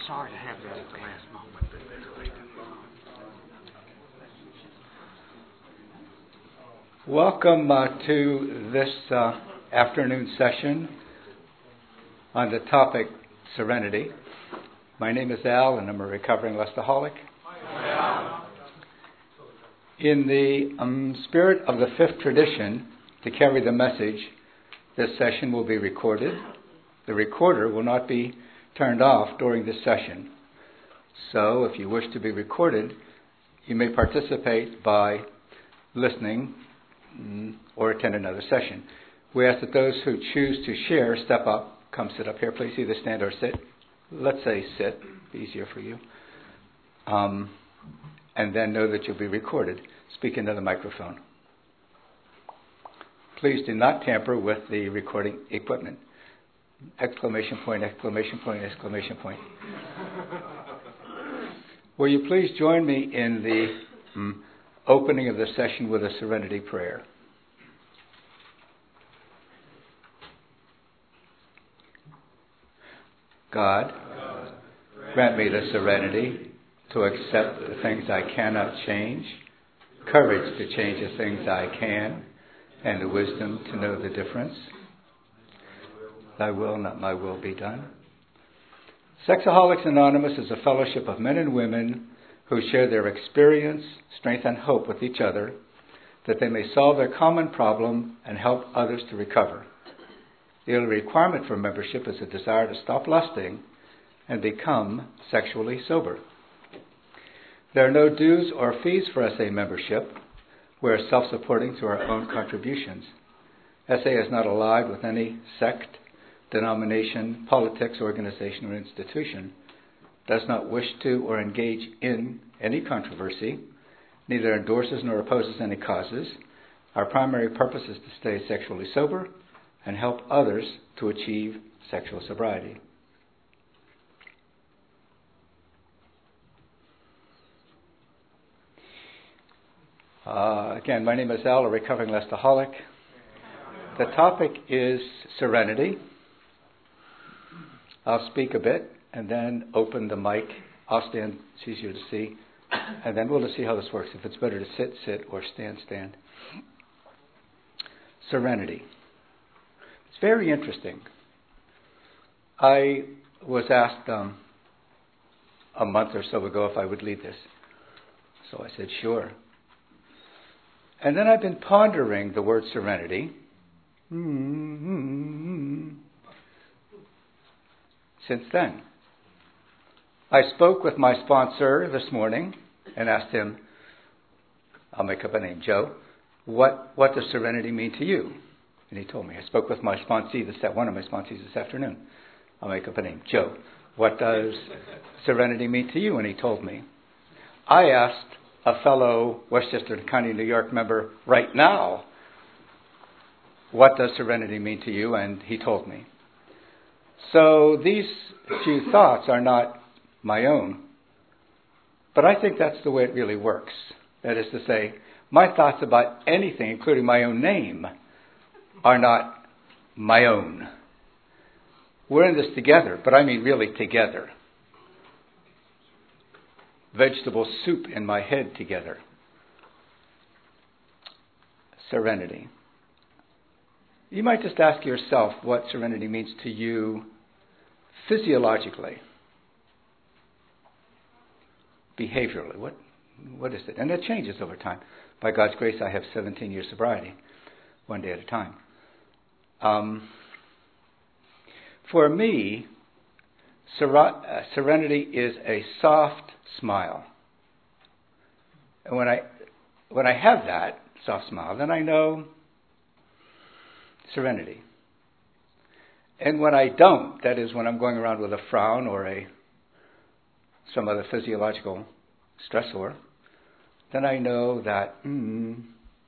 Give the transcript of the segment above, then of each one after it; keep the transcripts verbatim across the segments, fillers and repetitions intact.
sorry to have that at the last moment. Welcome uh, to this uh, afternoon session on the topic serenity. My name is Al, and I'm a recovering Lustaholic. In the um, spirit of the fifth tradition, to carry the message, this session will be recorded. The recorder will not be turned off during this session. So, if you wish to be recorded, you may participate by listening or attend another session. We ask that those who choose to share step up. Come sit up here, please. Either stand or sit. Let's say sit. Easier for you. Um, and then know that you'll be recorded. Speak into the microphone. Please do not tamper with the recording equipment. Exclamation point, exclamation point, exclamation point. Will you please join me in the um, opening of the session with a serenity prayer? God, grant me the serenity to accept the things I cannot change, courage to change the things I can, and the wisdom to know the difference. Thy will, not my will, be done. Sexaholics Anonymous is a fellowship of men and women who share their experience, strength, and hope with each other, that they may solve their common problem and help others to recover. The only requirement for membership is a desire to stop lusting and become sexually sober. There are no dues or fees for S A membership. We are self-supporting through our own contributions. S A is not allied with any sect, denomination, politics, organization, or institution, does not wish to or engage in any controversy, neither endorses nor opposes any causes. Our primary purpose is to stay sexually sober and help others to achieve sexual sobriety. Uh, again, my name is Al, a recovering Lustaholic. The topic is serenity. I'll speak a bit and then open the mic. I'll stand, it's easier to see. And then we'll just see how this works. If it's better to sit, sit, or stand, stand. Serenity. It's very interesting. I was asked um, a month or so ago if I would lead this. So I said, sure. And then I've been pondering the word serenity. Mm-hmm. Since then. I spoke with my sponsor this morning and asked him, I'll make up a name, Joe, what, what does serenity mean to you? And he told me. I spoke with my sponsee, this, one of my sponsees this afternoon. I'll make up a name, Joe. What does serenity mean to you? And he told me. I asked a fellow Westchester County, New York member right now, what does serenity mean to you? And he told me. So these few thoughts are not my own, but I think that's the way it really works. That is to say, my thoughts about anything, including my own name, are not my own. We're in this together, but I mean really together. Vegetable soup in my head together. Serenity. You might just ask yourself what serenity means to you physiologically, behaviorally. What, what is it? And it changes over time. By God's grace, I have seventeen years sobriety, one day at a time. Um, for me, ser- uh, serenity is a soft smile. And when I when I have that soft smile, then I know serenity. And when I don't, that is when I'm going around with a frown or a some other physiological stressor, then I know that, mm.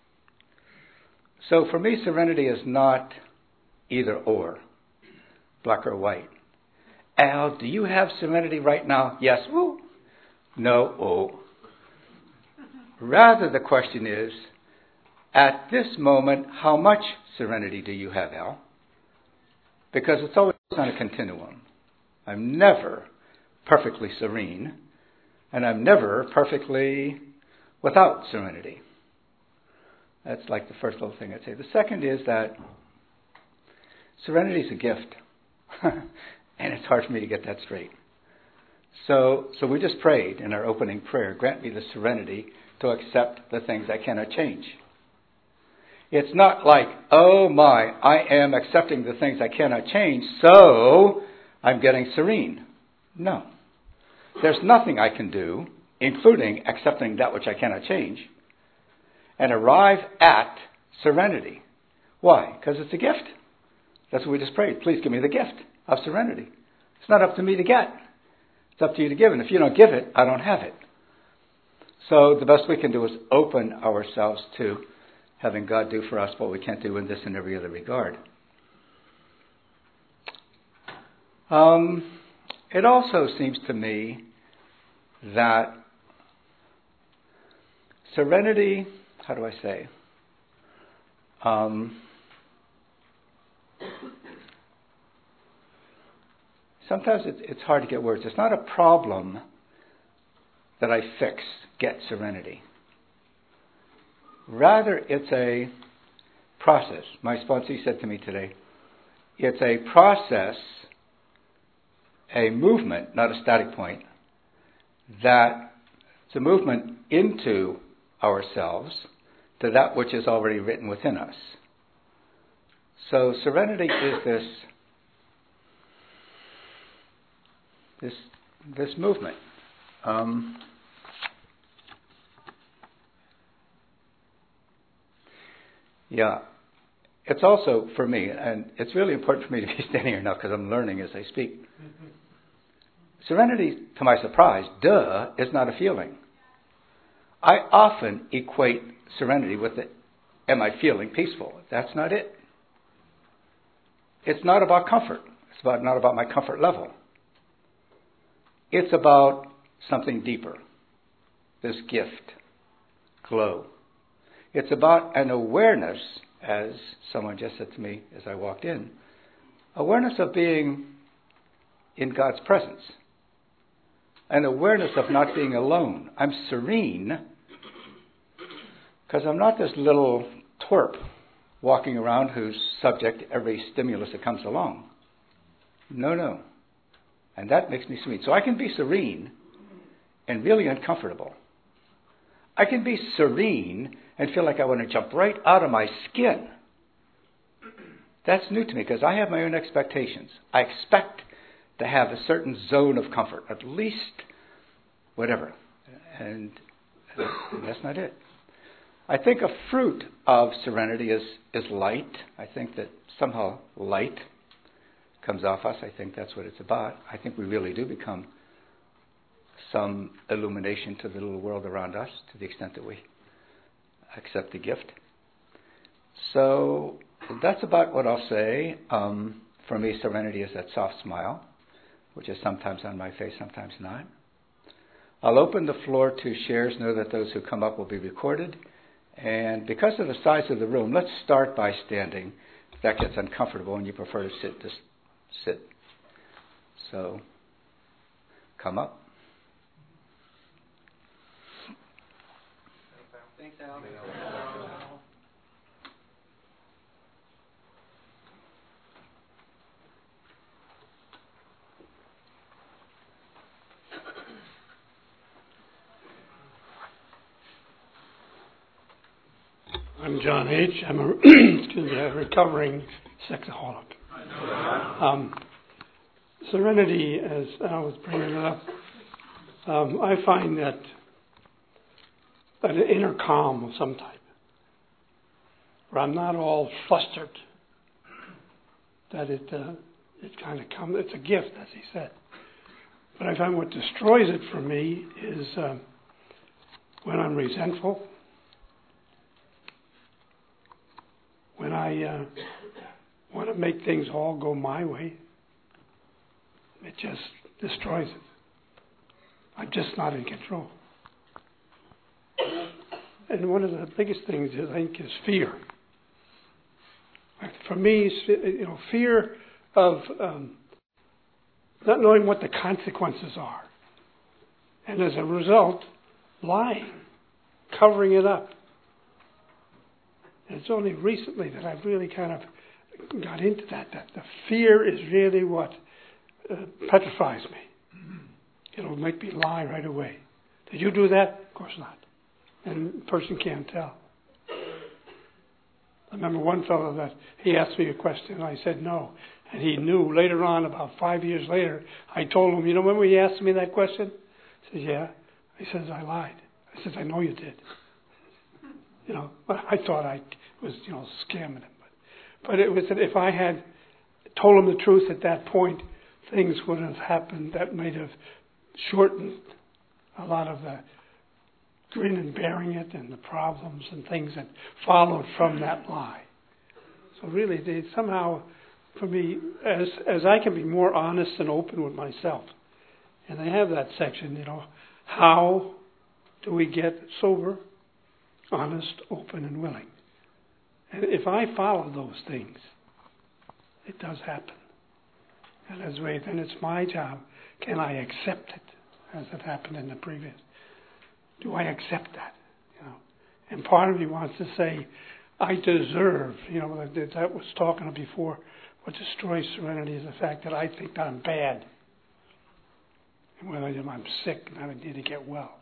So for me, serenity is not either or, black or white. Al, do you have serenity right now? Yes. Woo. No. Oh. Rather, the question is, at this moment, how much serenity do you have, Al? Because it's always on a continuum. I'm never perfectly serene, and I'm never perfectly without serenity. That's like the first little thing I'd say. The second is that serenity is a gift, and it's hard for me to get that straight. So, so we just prayed in our opening prayer, grant me the serenity to accept the things I cannot change. It's not like, oh my, I am accepting the things I cannot change, so I'm getting serene. No. There's nothing I can do, including accepting that which I cannot change, and arrive at serenity. Why? Because it's a gift. That's what we just prayed. Please give me the gift of serenity. It's not up to me to get. It's up to you to give. And if you don't give it, I don't have it. So the best we can do is open ourselves to having God do for us what we can't do in this and every other regard. Um, it also seems to me that serenity, how do I say? Um, sometimes it, it's hard to get words. It's not a problem that I fix, get serenity. Rather, it's a process. My sponsee said to me today, it's a process, a movement, not a static point, that it's a movement into ourselves to that which is already written within us. So serenity is this this this movement. Um, yeah, it's also for me, and it's really important for me to be standing here now because I'm learning as I speak. Mm-hmm. Serenity, to my surprise, duh, is not a feeling. I often equate serenity with the, am I feeling peaceful? That's not it. It's not about comfort. It's about not about my comfort level. It's about something deeper. This gift, glow. It's about an awareness, as someone just said to me as I walked in, awareness of being in God's presence. An awareness of not being alone. I'm serene because I'm not this little twerp walking around who's subject to every stimulus that comes along. No, no. And that makes me serene. So I can be serene and really uncomfortable. I can be serene and feel like I want to jump right out of my skin. That's new to me because I have my own expectations. I expect to have a certain zone of comfort, at least whatever. And, and that's not it. I think a fruit of serenity is, is light. I think that somehow light comes off us. I think that's what it's about. I think we really do become some illumination to the little world around us to the extent that we accept the gift. So that's about what I'll say. Um, for me, serenity is that soft smile, which is sometimes on my face, sometimes not. I'll open the floor to shares. Know that those who come up will be recorded. And because of the size of the room, let's start by standing. If that gets uncomfortable and you prefer to sit, just sit. So, come up. Thanks, Al. I'm John H. I'm a, excuse me, a recovering sexaholic. Um, serenity, as Al was bringing it up, um, I find that an inner calm of some type, where I'm not all flustered. That it uh, it kind of comes. It's a gift, as he said. But I find what destroys it for me is uh, when I'm resentful. When I uh, want to make things all go my way, it just destroys it. I'm just not in control. And one of the biggest things, I think, is fear. For me, you know, fear of um, not knowing what the consequences are. And as a result, lying, covering it up. And it's only recently that I've really kind of got into that, that the fear is really what uh, petrifies me. It'll make me lie right away. Did you do that? Of course not. And the person can't tell. I remember one fellow that he asked me a question and I said no. And he knew later on, about five years later, I told him, you know, remember he asked me that question? He says, yeah. He says, I lied. I says, I know you did. You know, I thought I was, you know, scamming him. But, but it was that if I had told him the truth at that point, things would have happened that might have shortened a lot of the grin and bearing it and the problems and things that followed from that lie. So really, they somehow, for me, as as I can be more honest and open with myself, and they have that section, you know, how do we get sober, honest, open, and willing? And if I follow those things, it does happen. And as way, then it's my job. Can I accept it, as it happened in the previous? Do I accept that? You know, and part of me wants to say, I deserve. You know, that, that was talking before. What destroys serenity is the fact that I think that I'm bad, and whether I'm sick and I need to get well.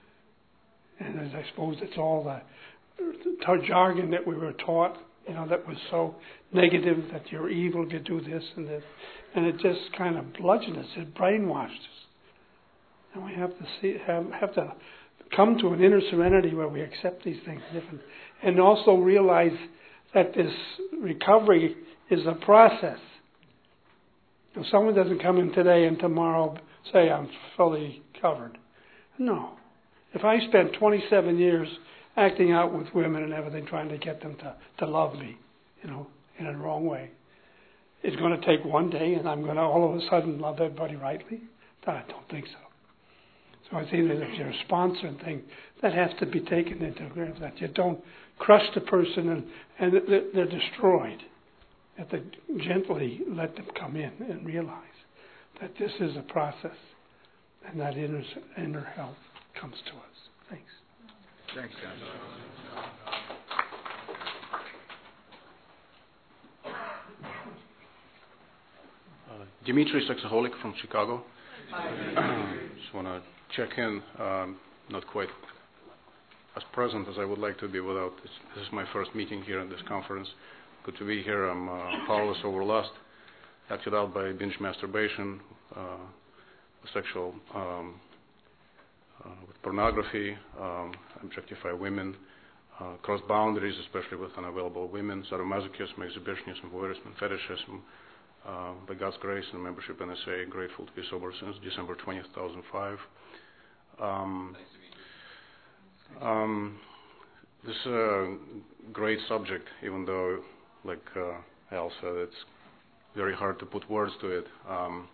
And as I suppose it's all the, the jargon that we were taught, you know, that was so negative, that you're evil if you do this and this, and it just kind of bludgeoned us. It brainwashed us, and we have to see, have, have to come to an inner serenity where we accept these things different, and also realize that this recovery is a process. If someone doesn't come in today and tomorrow say I'm fully covered, no. If I spent twenty-seven years acting out with women and everything, trying to get them to, to love me, you know, in a wrong way, it's going to take one day and I'm going to all of a sudden love everybody rightly? I don't think so. So I think that if you're a sponsor and thing, that has to be taken into account, that you don't crush the person and, and they're destroyed. That they gently let them come in and realize that this is a process and that inner, inner health comes to us. Thanks. Thanks, John. Uh, Dimitri, sexaholic from Chicago. Just want to check in. Um, not quite as present as I would like to be without this. This is my first meeting here at this conference. Good to be here. I'm uh, powerless over lust, acted out by binge masturbation, uh, sexual, um, uh, with pornography, um, objectify women, uh, cross boundaries, especially with unavailable women, sadomasochism, exhibitionism, voyeurism, fetishism. Uh, by God's grace and membership in N S A, grateful to be sober since December twentieth, two thousand five. Um, um, this is a great subject, even though, like uh, Al said, it's very hard to put words to it. Um,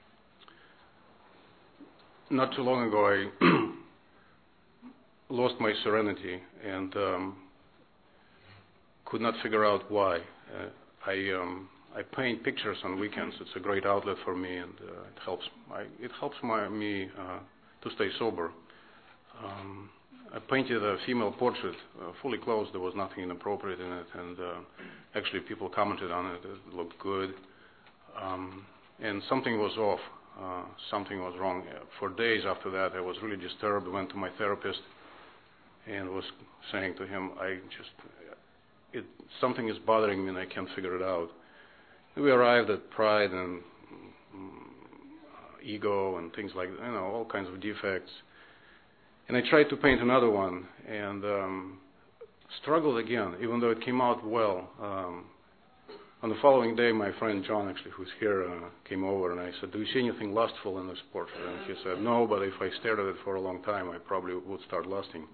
not too long ago, I lost my serenity and um, could not figure out why. Uh, I um, I paint pictures on weekends. It's a great outlet for me, and uh, it helps. I, it helps my, me uh, to stay sober. Um, I painted a female portrait, uh, fully clothed. There was nothing inappropriate in it, and uh, actually people commented on it. It looked good, um, and something was off. Uh, something was wrong. For days after that, I was really disturbed. Went to my therapist and was saying to him, "I just, it, something is bothering me, and I can't figure it out." We arrived at pride and um, ego and things like, you know, all kinds of defects. And I tried to paint another one and um, struggled again, even though it came out well. Um, on the following day, my friend John, actually, who's here, uh, came over and I said, "Do you see anything lustful in this portrait?" And he said, "No, but if I stared at it for a long time, I probably would start lusting."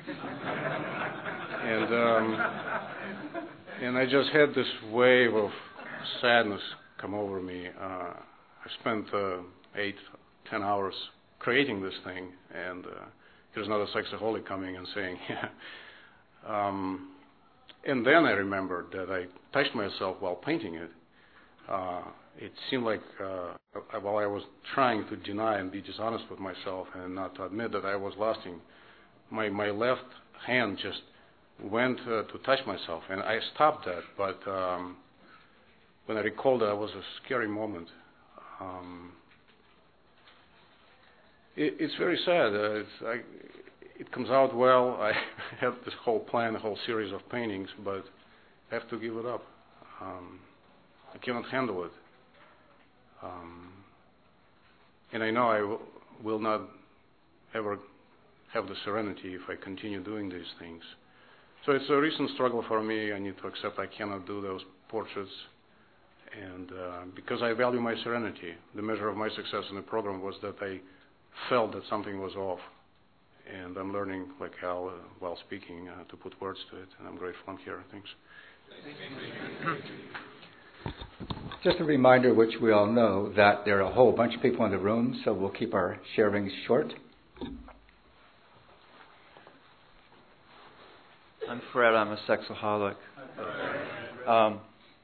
and um, and I just had this wave of sadness come over me. Uh, I spent uh, eight, ten hours creating this thing, and uh, here's another sexaholic coming and saying, yeah. Um, and then I remembered that I touched myself while painting it, uh, it seemed like uh, while I was trying to deny and be dishonest with myself and not to admit that I was lusting, my my left hand just went uh, to touch myself, and I stopped that. But um, when I recalled that, it was a scary moment. Um, it, it's very sad. Uh, it's, I, it comes out well. I have this whole plan, a whole series of paintings, but I have to give it up. Um, I cannot handle it. Um, and I know I w- will not ever have the serenity if I continue doing these things. So it's a recent struggle for me. I need to accept I cannot do those portraits. And uh, because I value my serenity, the measure of my success in the program was that I felt that something was off. And I'm learning, like Hal, uh, while speaking, uh, to put words to it. And I'm grateful I'm here. Thanks. Just a reminder, which we all know, that there are a whole bunch of people in the room, so we'll keep our sharings short. I'm Fred. I'm a sexaholic. Um,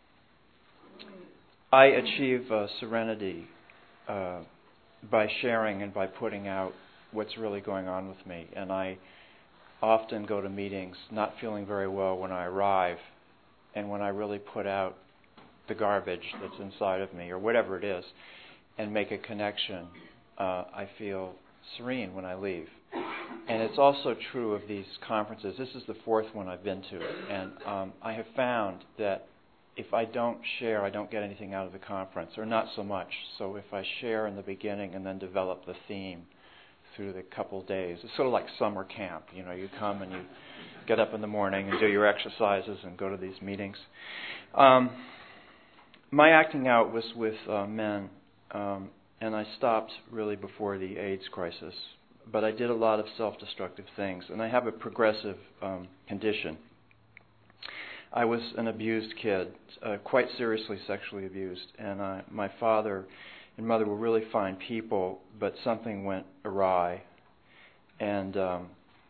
I achieve uh, serenity uh, by sharing and by putting out what's really going on with me. And I often go to meetings not feeling very well when I arrive, and when I really put out the garbage that's inside of me, or whatever it is, and make a connection, uh, I feel serene when I leave. And it's also true of these conferences. This is the fourth one I've been to, and um, I have found that if I don't share, I don't get anything out of the conference, or not so much. So if I share in the beginning and then develop the theme through the couple days, it's sort of like summer camp. You know, you come and you get up in the morning and do your exercises and go to these meetings. Um, my acting out was with uh, men, um, and I stopped really before the AIDS crisis. But I did a lot of self-destructive things, and I have a progressive um, condition. I was an abused kid, uh, quite seriously sexually abused, and I, my father and mother were really fine people, but something went awry, and um,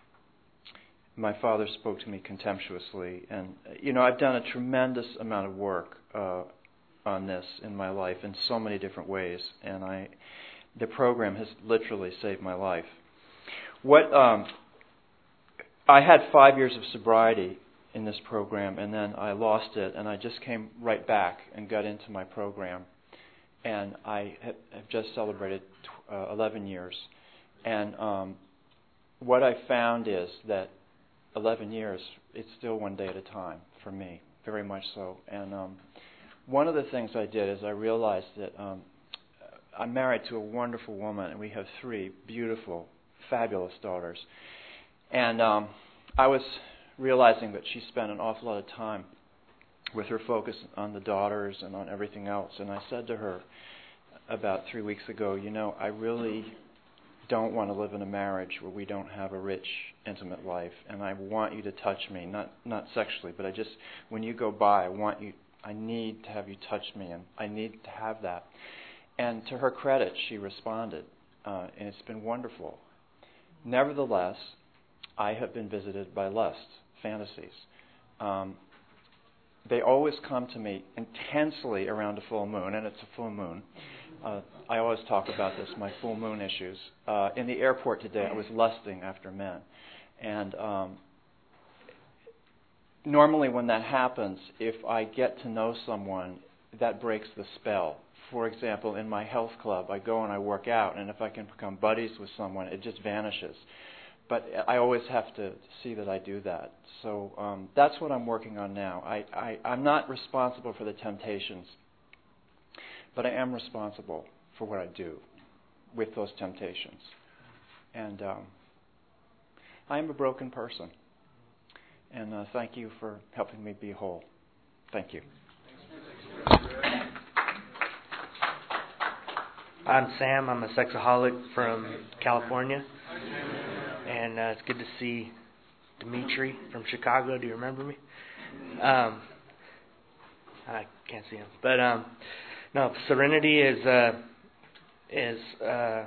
my father spoke to me contemptuously. And, you know, I've done a tremendous amount of work uh, on this in my life in so many different ways, and I, the program has literally saved my life. What um, I had five years of sobriety in this program, and then I lost it, and I just came right back and got into my program, and I have, have just celebrated uh, eleven years. And um, what I found is that eleven years, it's still one day at a time for me, very much so. And um, one of the things I did is I realized that um, I'm married to a wonderful woman, and we have three beautiful, fabulous daughters. And um, I was realizing that she spent an awful lot of time with her focus on the daughters and on everything else. And I said to her about three weeks ago, you know, I really don't want to live in a marriage where we don't have a rich, intimate life. And I want you to touch me, not not sexually, but I just, when you go by, I want you, I need to have you touch me, and I need to have that. And to her credit, she responded, uh, and it's been wonderful. Nevertheless, I have been visited by lust, fantasies. Um, they always come to me intensely around a full moon, and it's a full moon. Uh, I always talk about this, my full moon issues. Uh, in the airport today, I was lusting after men. And um, normally when that happens, if I get to know someone, that breaks the spell. For example, in my health club, I go and I work out, and if I can become buddies with someone, it just vanishes. But I always have to see that I do that. So um, that's what I'm working on now. I, I, I'm not responsible for the temptations, but I am responsible for what I do with those temptations. And um, I am a broken person. And uh, thank you for helping me be whole. Thank you. I'm Sam. I'm a sexaholic from California. And uh, it's good to see Dimitri from Chicago. Do you remember me? Um, I can't see him. But um, no, serenity is uh, is uh,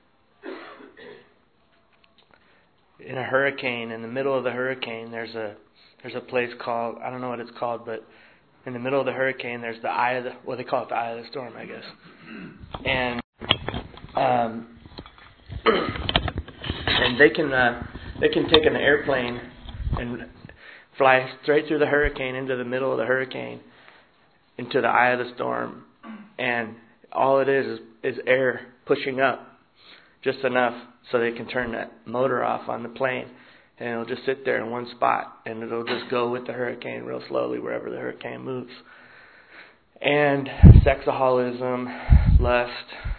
in a hurricane. In the middle of the hurricane, there's a there's a place called, I don't know what it's called, but in the middle of the hurricane, there's the eye of the, well, they call it the eye of the storm, I guess. And um, and they can uh, they can take an airplane and fly straight through the hurricane into the middle of the hurricane, into the eye of the storm, and all it is is, is air pushing up just enough so they can turn that motor off on the plane, and it'll just sit there in one spot, and it'll just go with the hurricane real slowly wherever the hurricane moves. And sexaholism, lust,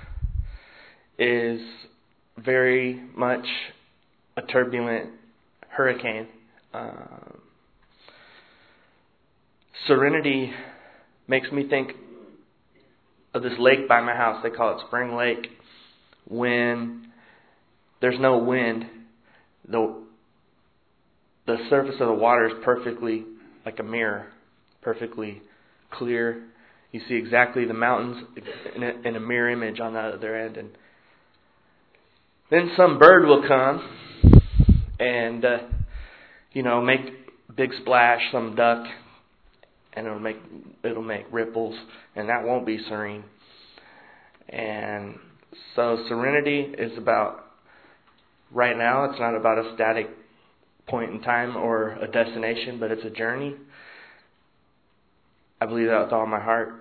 is very much a turbulent hurricane. Um, serenity makes me think of this lake by my house. They call it Spring Lake. When there's no wind, the the surface of the water is perfectly like a mirror, perfectly clear. You see exactly the mountains in a, in a mirror image on the other end. And then some bird will come and, uh, you know, make a big splash, some duck, and it'll make it'll make ripples, and that won't be serene. And so serenity is about, right now, it's not about a static point in time or a destination, but it's a journey. I believe that with all my heart.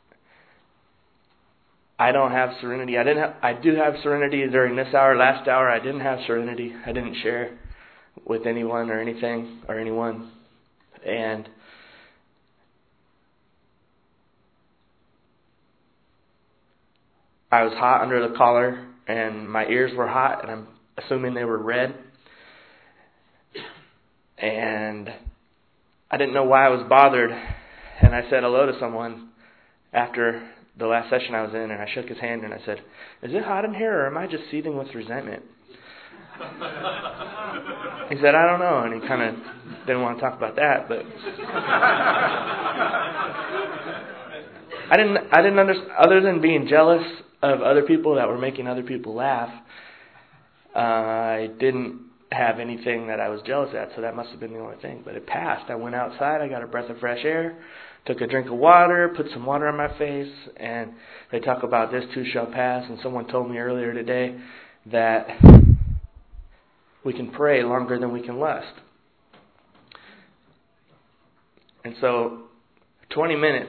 I don't have serenity. I didn't. Have, I do have serenity during this hour. Last hour, I didn't have serenity. I didn't share with anyone or anything or anyone, and I was hot under the collar, and my ears were hot, and I'm assuming they were red. And I didn't know why I was bothered, and I said hello to someone after the last session I was in, and I shook his hand, and I said, "Is it hot in here, or am I just seething with resentment?" He said, "I don't know," and he kind of didn't want to talk about that, but I didn't. I didn't understand. Other than being jealous of other people that were making other people laugh, uh, I didn't have anything that I was jealous at, so that must have been the only thing. But it passed. I went outside. I got a breath of fresh air. Took a drink of water, put some water on my face, and they talk about this too shall pass. And someone told me earlier today that we can pray longer than we can lust. And so twenty minutes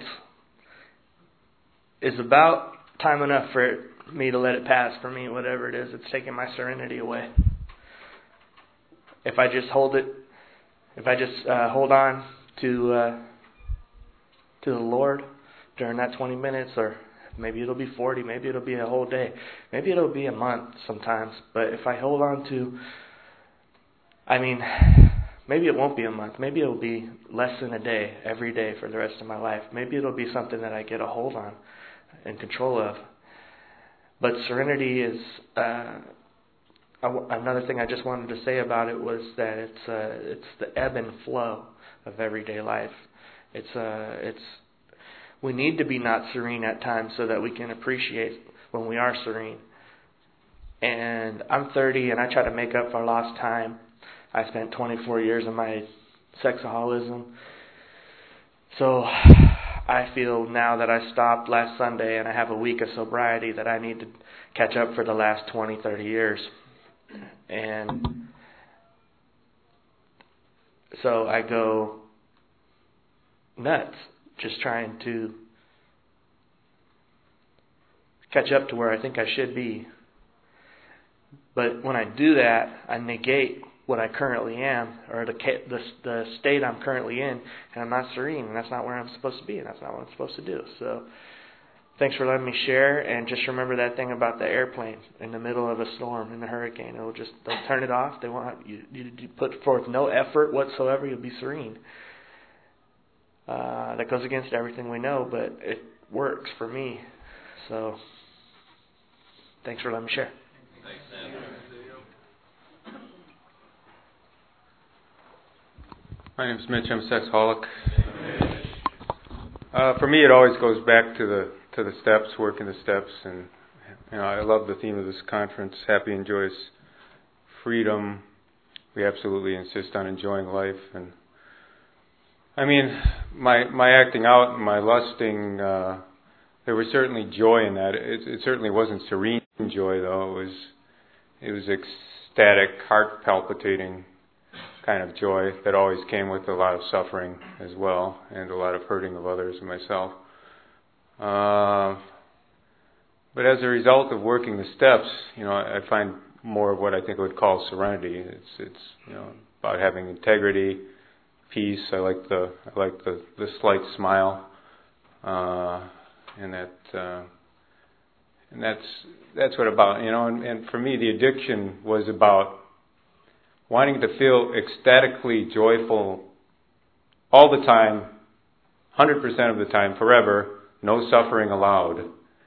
is about time enough for me to let it pass for me, whatever it is. It's taking my serenity away. If I just hold it, if I just uh, hold on to... Uh, to the Lord during that twenty minutes, or maybe it'll be forty, maybe it'll be a whole day, maybe it'll be a month sometimes, but if I hold on to, I mean, maybe it won't be a month, maybe it'll be less than a day, every day for the rest of my life, maybe it'll be something that I get a hold on and control of. But serenity is, uh, another thing I just wanted to say about it was that it's uh, it's the ebb and flow of everyday life. It's uh, it's we need to be not serene at times so that we can appreciate when we are serene. And I'm thirty, and I try to make up for lost time. I spent twenty-four years of my sexaholism. So I feel now that I stopped last Sunday and I have a week of sobriety that I need to catch up for the last twenty, thirty years. And so I go nuts, just trying to catch up to where I think I should be. But when I do that, I negate what I currently am, or the, the the state I'm currently in, and I'm not serene, and that's not where I'm supposed to be, and that's not what I'm supposed to do. So thanks for letting me share, and just remember that thing about the airplane in the middle of a storm, in a hurricane. It'll just, they'll turn it off. They won't, you, you, you put forth no effort whatsoever, you'll be serene. Uh, that goes against everything we know, but it works for me. So, thanks for letting me share. Thanks, Sam. My name's Mitch. I'm a sexaholic. Uh, for me, it always goes back to the to the steps, working the steps, and you know, I love the theme of this conference: happy and joyous freedom. We absolutely insist on enjoying life, and I mean, my my acting out and my lusting, uh, there was certainly joy in that. It, it certainly wasn't serene joy, though. It was it was ecstatic, heart palpitating kind of joy that always came with a lot of suffering as well, and a lot of hurting of others and myself. Uh, but as a result of working the steps, you know, I, I find more of what I think I would call serenity. It's it's you know about having integrity, peace. I like the I like the, the slight smile, uh, and that uh, and that's that's what about you know. And, and for me, the addiction was about wanting to feel ecstatically joyful all the time, one hundred percent of the time, forever, no suffering allowed.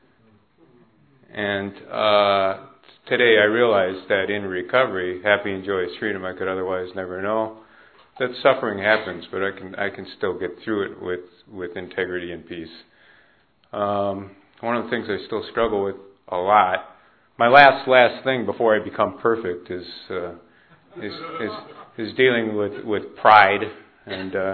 And uh, today I realize that in recovery, happy and joyous freedom I could otherwise never know, that suffering happens, but I can I can still get through it with, with integrity and peace. Um, one of the things I still struggle with a lot, my last, last thing before I become perfect is... Uh, Is, is is dealing with, with pride and uh,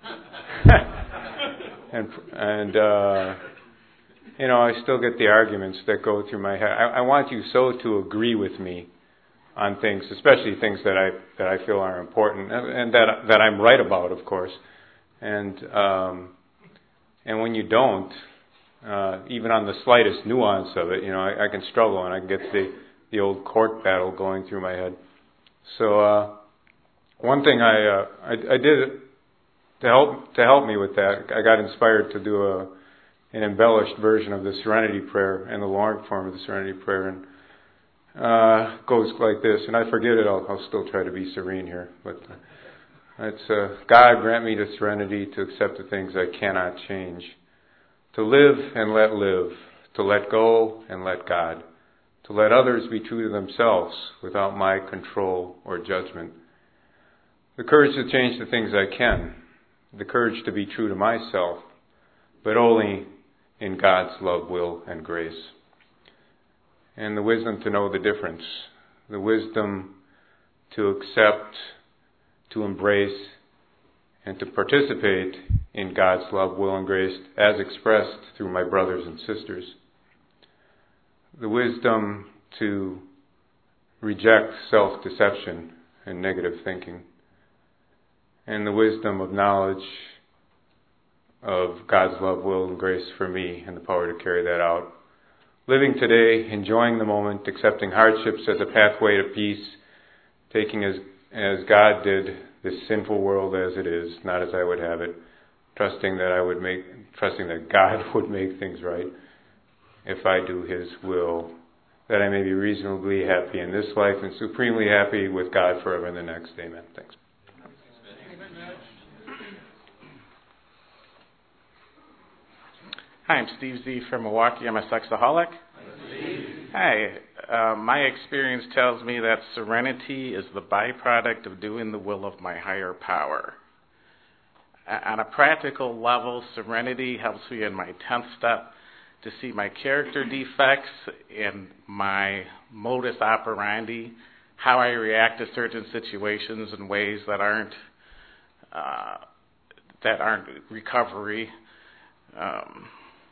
and and uh, you know I still get the arguments that go through my head. I, I want you so to agree with me on things, especially things that I that I feel are important and, and that that I'm right about, of course. And um, and when you don't, uh, even on the slightest nuance of it, you know I, I can struggle and I can get the the old court battle going through my head. So uh, one thing I, uh, I I did to help to help me with that, I got inspired to do a an embellished version of the Serenity Prayer and the long form of the Serenity Prayer, and uh, goes like this. And I forget it, I'll, I'll still try to be serene here. But uh, it's uh, God, grant me the serenity to accept the things I cannot change, to live and let live, to let go and let God, to let others be true to themselves without my control or judgment. The courage to change the things I can. The courage to be true to myself, but only in God's love, will, and grace. And the wisdom to know the difference. The wisdom to accept, to embrace, and to participate in God's love, will, and grace as expressed through my brothers and sisters. The wisdom to reject self-deception and negative thinking, and the wisdom of knowledge of God's love, will, and grace for me, and the power to carry that out. Living today, enjoying the moment, accepting hardships as a pathway to peace, taking as as God did this sinful world as it is, not as I would have it, trusting that I would make, trusting that God would make things right. If I do His will, that I may be reasonably happy in this life and supremely happy with God forever in the next. Amen. Thanks. Hi, I'm Steve Z from Milwaukee. I'm a sexaholic. Hi. Uh, my experience tells me that serenity is the byproduct of doing the will of my higher power. On a practical level, serenity helps me in my tenth step to see my character defects and my modus operandi, how I react to certain situations in ways that aren't uh, that aren't recovery. Um,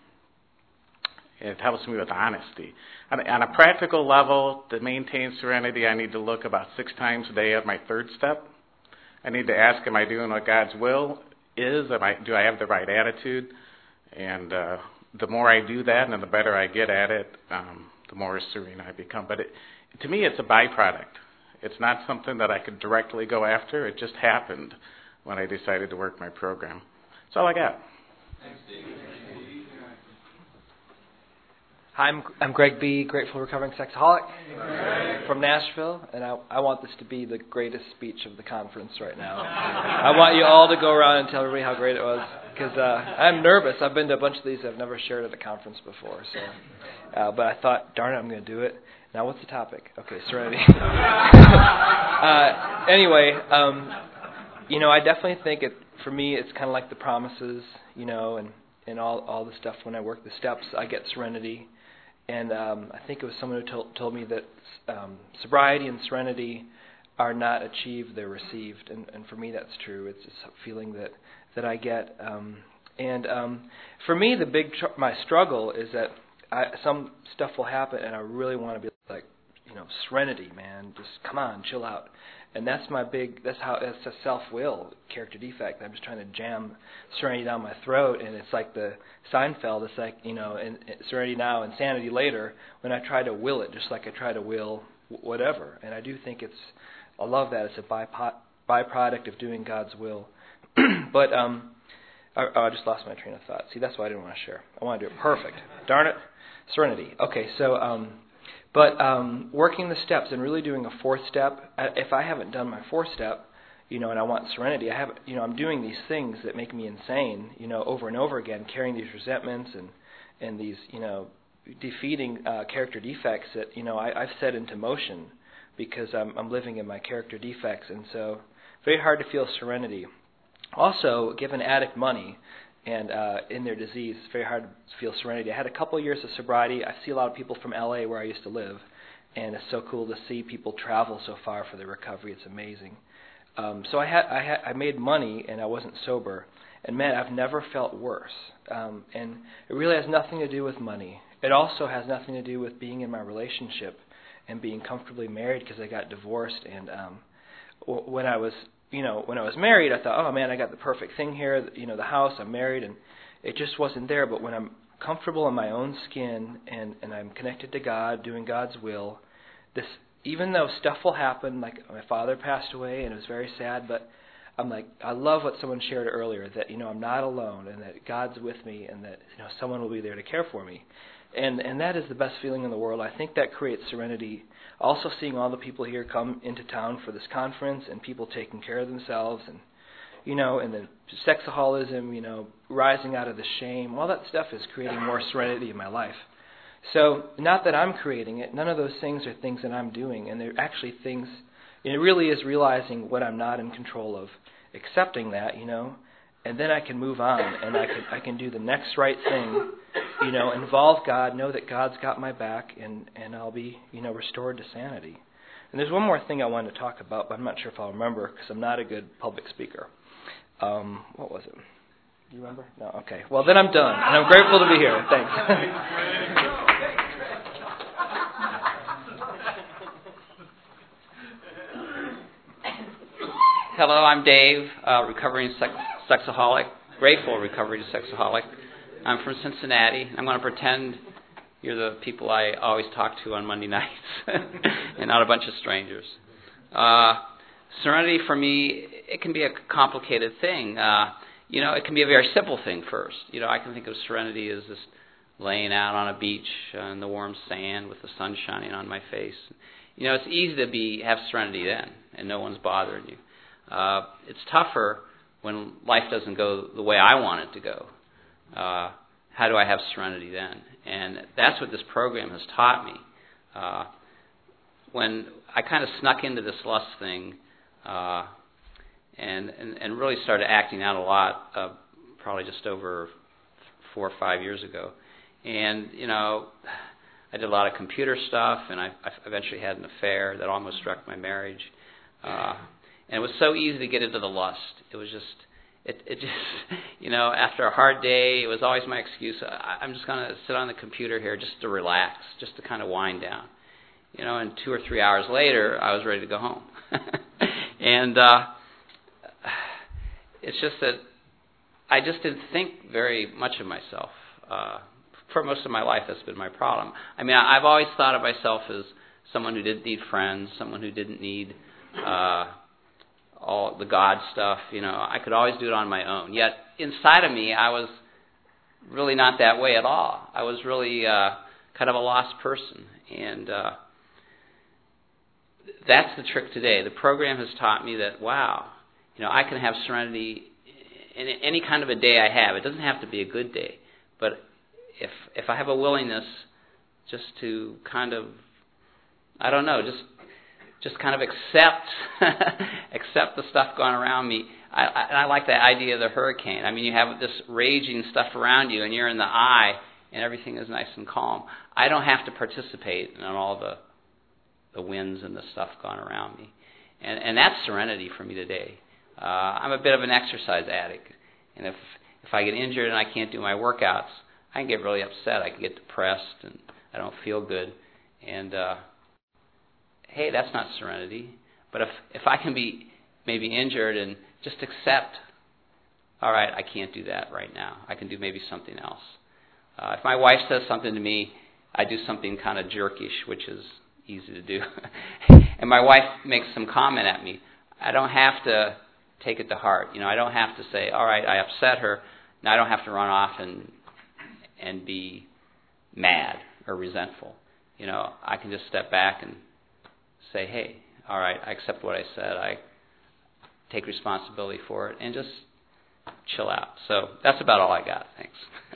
it helps me with honesty. On, on a practical level, to maintain serenity, I need to look about six times a day at my third step. I need to ask, am I doing what God's will is? Am I, do I have the right attitude? And uh, the more I do that and the better I get at it, um, the more serene I become. But it, to me, it's a byproduct. It's not something that I could directly go after. It just happened when I decided to work my program. That's all I got. Thanks, Steve. Hi, I'm, I'm Greg B., grateful recovering sexaholic from Nashville, and I, I want this to be the greatest speech of the conference right now. I want you all to go around and tell everybody how great it was, because uh, I'm nervous. I've been to a bunch of these I've never shared at a conference before, so uh, but I thought, darn it, I'm going to do it. Now, what's the topic? Okay, serenity. uh, anyway, um, you know, I definitely think it. For me, it's kind of like the promises, you know, and, and all all the stuff. When I work the steps, I get serenity. And um, I think it was someone who told, told me that um, sobriety and serenity are not achieved, they're received. And, and for me, that's true. It's just a feeling that that I get. Um, and um, for me, the big tr- my struggle is that I, some stuff will happen, and I really want to be like, you know, serenity, man. Just come on, chill out. And that's my big. That's how. That's a self-will character defect. I'm just trying to jam serenity down my throat, and it's like the Seinfeld. It's like, you know, in, in serenity now, insanity later. When I try to will it, just like I try to will whatever. And I do think it's. I love that. It's a bypo- byproduct of doing God's will. But um, I, oh, I just lost my train of thought. See, that's why I didn't want to share. I want to do it perfect. Darn it, serenity. Okay, so. Um, But um, working the steps and really doing a fourth step. If I haven't done my fourth step, you know, and I want serenity, I have, you know, I'm doing these things that make me insane, you know, over and over again, carrying these resentments and and these, you know, defeating uh, character defects that, you know, I, I've set into motion because I'm, I'm living in my character defects, and so very hard to feel serenity. Also, give an addict money. And uh, in their disease, it's very hard to feel serenity. I had a couple of years of sobriety. I see a lot of people from L A where I used to live, and it's so cool to see people travel so far for their recovery. It's amazing. Um, so I had, I had, I made money, and I wasn't sober. And man, I've never felt worse. Um, and it really has nothing to do with money. It also has nothing to do with being in my relationship and being comfortably married, because I got divorced. And um, w- when I was You know, when I was married, I thought, oh man, I got the perfect thing here. You know, the house, I'm married, and it just wasn't there. But when I'm comfortable in my own skin and, and I'm connected to God, doing God's will, this, even though stuff will happen, like my father passed away, and it was very sad, but I'm like, I love what someone shared earlier, that, you know, I'm not alone, and that God's with me, and that, you know, someone will be there to care for me. And and that is the best feeling in the world. I think that creates serenity. Also seeing all the people here come into town for this conference, and people taking care of themselves, and, you know, and the sexaholism, you know, rising out of the shame, all that stuff is creating more serenity in my life. So not that I'm creating it. None of those things are things that I'm doing, and they're actually things, it really is realizing what I'm not in control of, accepting that, you know, and then I can move on, and I can I can do the next right thing, you know, involve God, know that God's got my back, and, and I'll be, you know, restored to sanity. And there's one more thing I wanted to talk about, but I'm not sure if I'll remember because I'm not a good public speaker. Um, what was it? Do you remember? No? Okay. Well, then I'm done, and I'm grateful to be here. Thanks. Hello, I'm Dave, uh, recovering sex- sexaholic, grateful recovery sexaholic. I'm from Cincinnati. I'm going to pretend you're the people I always talk to on Monday nights and not a bunch of strangers. Uh, serenity for me, it can be a complicated thing. Uh, you know, it can be a very simple thing first. You know, I can think of serenity as just laying out on a beach in the warm sand with the sun shining on my face. You know, it's easy to be have serenity then, and no one's bothering you. Uh, it's tougher when life doesn't go the way I want it to go. Uh, how do I have serenity then? And that's what this program has taught me. Uh, when I kind of snuck into this lust thing uh, and, and and really started acting out a lot, uh, probably just over four or five years ago. And, you know, I did a lot of computer stuff, and I, I eventually had an affair that almost wrecked my marriage. Uh, and it was so easy to get into the lust. It was just... It, it just, you know, after a hard day, it was always my excuse. I, I'm just going to sit on the computer here just to relax, just to kind of wind down. You know, and two or three hours later, I was ready to go home. and uh, it's just that I just didn't think very much of myself. Uh, for most of my life, that's been my problem. I mean, I've always thought of myself as someone who didn't need friends, someone who didn't need... Uh, all the God stuff, you know, I could always do it on my own. Yet inside of me, I was really not that way at all. I was really uh, kind of a lost person. And uh, that's the trick today. The program has taught me that, wow, you know, I can have serenity in any kind of a day I have. It doesn't have to be a good day. But if if I have a willingness just to kind of, I don't know, just... just kind of accept accept the stuff going around me. I, I, and I like the idea of the hurricane. I mean, you have this raging stuff around you, and you're in the eye, and everything is nice and calm. I don't have to participate in all the the winds and the stuff going around me. And, and that's serenity for me today. Uh, I'm a bit of an exercise addict, And if if I get injured and I can't do my workouts, I can get really upset. I can get depressed, and I don't feel good. And uh, hey, that's not serenity. But if if I can be maybe injured and just accept, all right, I can't do that right now. I can do maybe something else. Uh, if my wife says something to me, I do something kind of jerkish, which is easy to do. And my wife makes some comment at me. I don't have to take it to heart. You know, I don't have to say, all right, I upset her. Now I don't have to run off and and be mad or resentful. You know, I can just step back and say, hey, all right, I accept what I said. I take responsibility for it and just chill out. So that's about all I got. Thanks.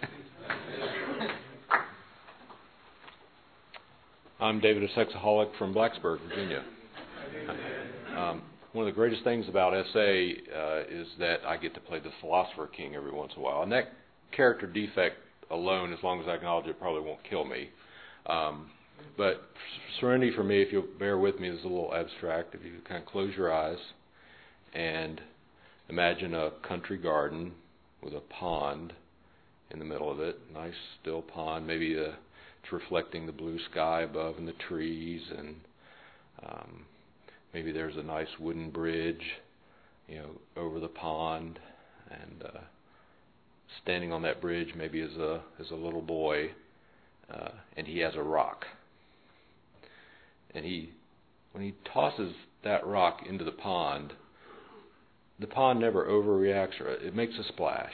I'm David, a sexaholic from Blacksburg, Virginia. Um, one of the greatest things about S A uh, is that I get to play the Philosopher King every once in a while. And that character defect alone, as long as I acknowledge it, probably won't kill me. Um, but serenity for me, if you'll bear with me, is a little abstract. If you kind of close your eyes and imagine a country garden with a pond in the middle of it, nice still pond, maybe a, it's reflecting the blue sky above and the trees, and um, maybe there's a nice wooden bridge, you know, over the pond, and uh, standing on that bridge maybe is a is a little boy, uh, and he has a rock, and he when he tosses that rock into the pond, the pond never overreacts, or it makes a splash.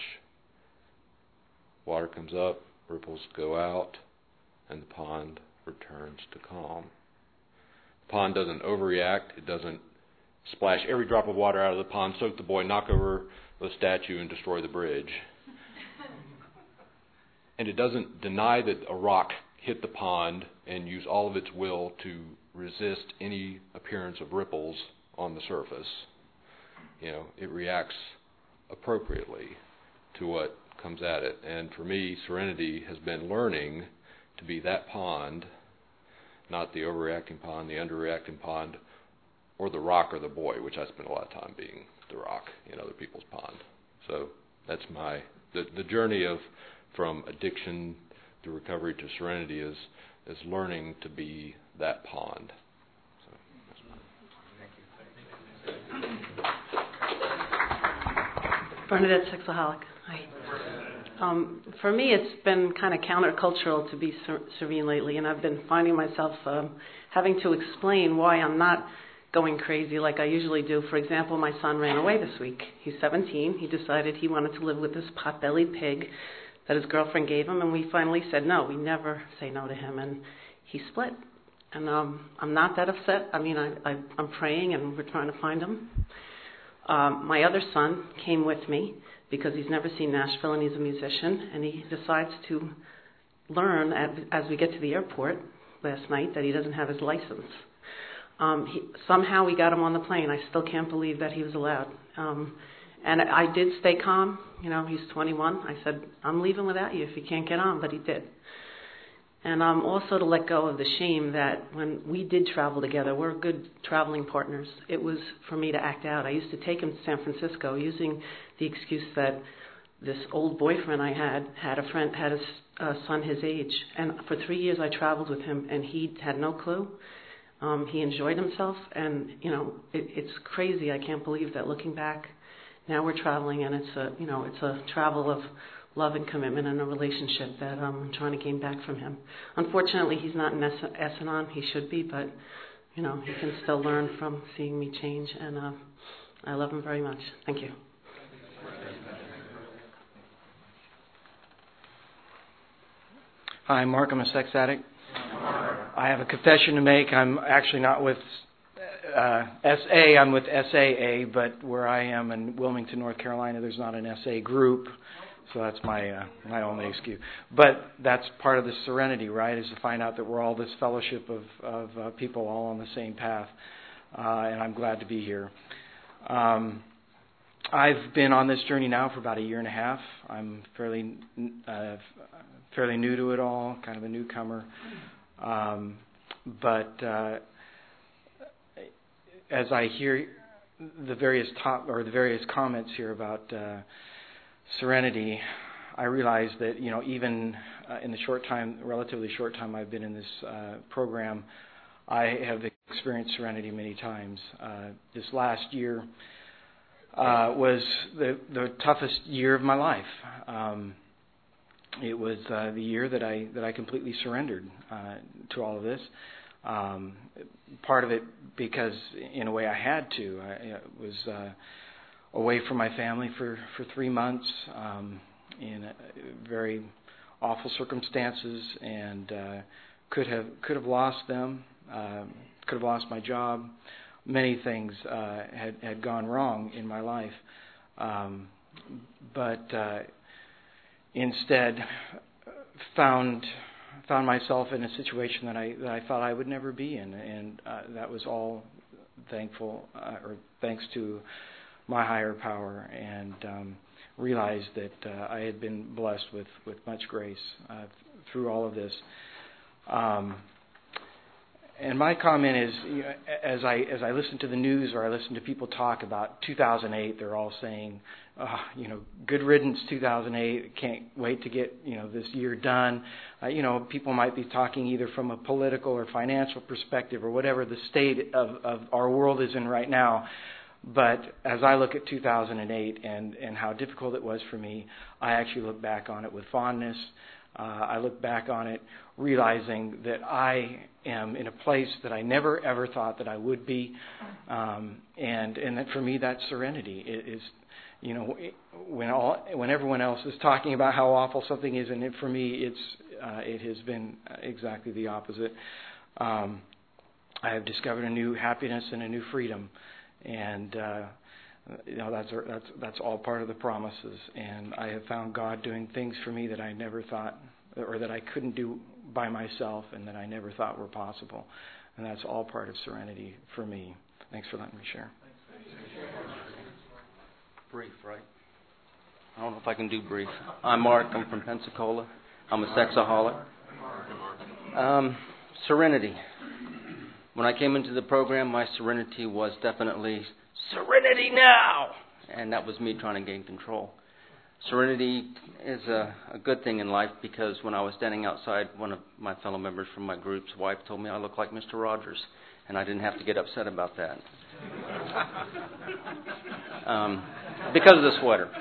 Water comes up, ripples go out, and the pond returns to calm. The pond doesn't overreact. It doesn't splash every drop of water out of the pond, soak the boy, knock over the statue, and destroy the bridge. And it doesn't deny that a rock hit the pond and use all of its will to resist any appearance of ripples on the surface. You know, it reacts appropriately to what comes at it. And for me, serenity has been learning to be that pond, not the overreacting pond, the underreacting pond, or the rock or the boy, which I spend a lot of time being the rock in other people's pond. So that's my the the journey of from addiction to recovery to serenity is is learning to be that pond. So that's my, thank you. Bernadette, sexaholic. Hi. Um, for me, it's been kind of countercultural to be ser- serene lately, and I've been finding myself um, having to explain why I'm not going crazy like I usually do. For example, my son ran away this week. He's seventeen. He decided he wanted to live with this pot-bellied pig that his girlfriend gave him, and we finally said no. We never say no to him, and he split. And um, I'm not that upset. I mean, I, I, I'm praying, and we're trying to find him. Um, my other son came with me because he's never seen Nashville, and he's a musician, and he decides to learn at, as we get to the airport last night that he doesn't have his license. Um, he, somehow we got him on the plane. I still can't believe that he was allowed. Um, and I, I did stay calm. You know, he's twenty-one. I said, I'm leaving without you if you can't get on, but he did. And um, also to let go of the shame that when we did travel together, we're good traveling partners. It was for me to act out. I used to take him to San Francisco using the excuse that this old boyfriend I had had a friend had a uh, son his age, and for three years I traveled with him, and he had no clue. Um, he enjoyed himself, and you know it, it's crazy. I can't believe that looking back, now we're traveling, and it's a you know it's a travel of love and commitment and a relationship that um, I'm trying to gain back from him. Unfortunately, he's not in S-Anon. He should be, but you know he can still learn from seeing me change, and uh, I love him very much. Thank you. Hi, Mark. I'm a sex addict. I have a confession to make. I'm actually not with uh, S A. I'm with S A A, but where I am in Wilmington, North Carolina, there's not an S A group, so that's my uh, my only excuse. But that's part of the serenity, right? Is to find out that we're all this fellowship of of uh, people all on the same path, uh, and I'm glad to be here. Um, I've been on this journey now for about a year and a half. I'm fairly uh, fairly new to it all, kind of a newcomer. Um, but uh, as I hear the various top or the various comments here about uh, serenity, I realized that, you know, even uh, in the short time, relatively short time I've been in this uh, program, I have experienced serenity many times. Uh, this last year uh, was the, the toughest year of my life. Um, it was uh, the year that I that I completely surrendered uh, to all of this. Um, part of it because, in a way, I had to. I, I was uh, away from my family for, for three months um, in uh, very awful circumstances, and uh, could have could have lost them. Uh, could have lost my job. Many things uh, had had gone wrong in my life, um, but uh, instead found found myself in a situation that I that I thought I would never be in, and uh, that was all thankful uh, or thanks to my higher power, and um, realized that uh, I had been blessed with, with much grace uh, through all of this. Um, and my comment is, you know, as I as I listen to the news or I listen to people talk about two thousand eight, they're all saying, oh, you know, good riddance two thousand eight, can't wait to get, you know, this year done. Uh, you know, people might be talking either from a political or financial perspective or whatever the state of, of our world is in right now. But as I look at two thousand eight and, and how difficult it was for me, I actually look back on it with fondness. Uh, I look back on it realizing that I am in a place that I never ever thought that I would be, um, and and that for me that's serenity. It is, you know, when all when everyone else is talking about how awful something is, and it, for me it's uh, it has been exactly the opposite. Um, I have discovered a new happiness and a new freedom. And uh, you know that's that's that's all part of the promises. And I have found God doing things for me that I never thought, or that I couldn't do by myself, and that I never thought were possible. And that's all part of serenity for me. Thanks for letting me share. Brief, right? I don't know if I can do brief. I'm Mark. I'm from Pensacola. I'm a sexaholic. Um, serenity. When I came into the program, my serenity was definitely serenity now, and that was me trying to gain control. Serenity is a, a good thing in life, because when I was standing outside, one of my fellow members from my group's wife told me I look like Mister Rogers, and I didn't have to get upset about that um, because of the sweater.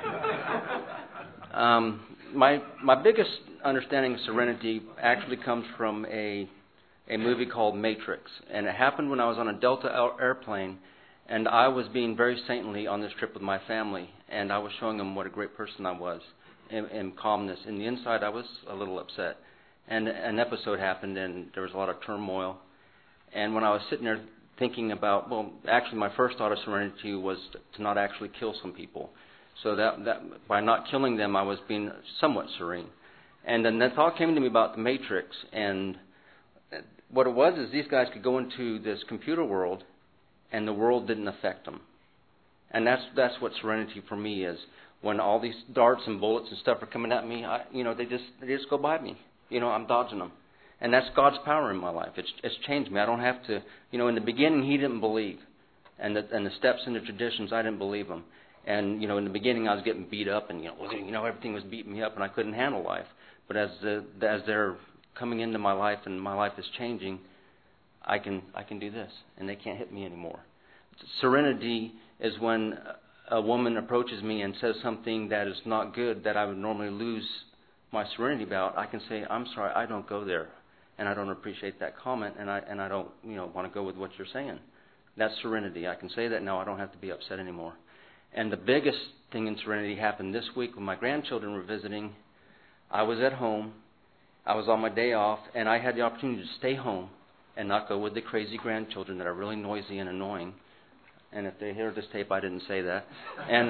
Um, my my biggest understanding of serenity actually comes from a a movie called Matrix, and it happened when I was on a Delta airplane, and I was being very saintly on this trip with my family, and I was showing them what a great person I was, in, in calmness. In the inside, I was a little upset, and an episode happened, and there was a lot of turmoil, and when I was sitting there thinking about, well, actually my first thought of serenity was to not actually kill some people, so that, that by not killing them, I was being somewhat serene. And then that thought came to me about the Matrix, and what it was is these guys could go into this computer world, and the world didn't affect them. And that's that's what serenity for me is. When all these darts and bullets and stuff are coming at me, I, you know, they just they just go by me. You know, I'm dodging them, and that's God's power in my life. It's it's changed me. I don't have to. You know, in the beginning, He didn't believe, and the and the steps and the traditions, I didn't believe them. And you know, in the beginning, I was getting beat up, and you know, you know, everything was beating me up, and I couldn't handle life. But as the as they're coming into my life and my life is changing, I can I can do this, and they can't hit me anymore. Serenity is when a woman approaches me and says something that is not good, that I would normally lose my serenity about. I can say, I'm sorry, I don't go there, and I don't appreciate that comment, and I and I don't you know want to go with what you're saying. That's serenity. I can say that now. I don't have to be upset anymore. And the biggest thing in serenity happened this week when my grandchildren were visiting. I was at home. I was on my day off, and I had the opportunity to stay home and not go with the crazy grandchildren that are really noisy and annoying. And if they hear this tape, I didn't say that. And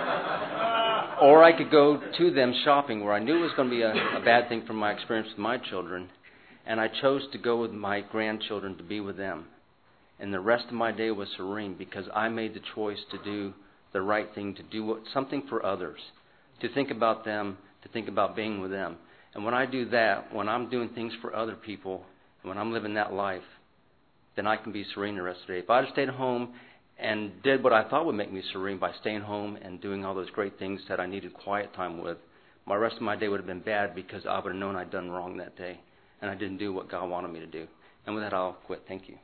or I could go to them shopping, where I knew it was going to be a, a bad thing from my experience with my children. And I chose to go with my grandchildren to be with them. And the rest of my day was serene, because I made the choice to do the right thing, to do what, something for others, to think about them, to think about being with them. And when I do that, when I'm doing things for other people, when I'm living that life, then I can be serene the rest of the day. If I had stayed home and did what I thought would make me serene by staying home and doing all those great things that I needed quiet time with, my rest of my day would have been bad because I would have known I'd done wrong that day, and I didn't do what God wanted me to do. And with that, I'll quit. Thank you.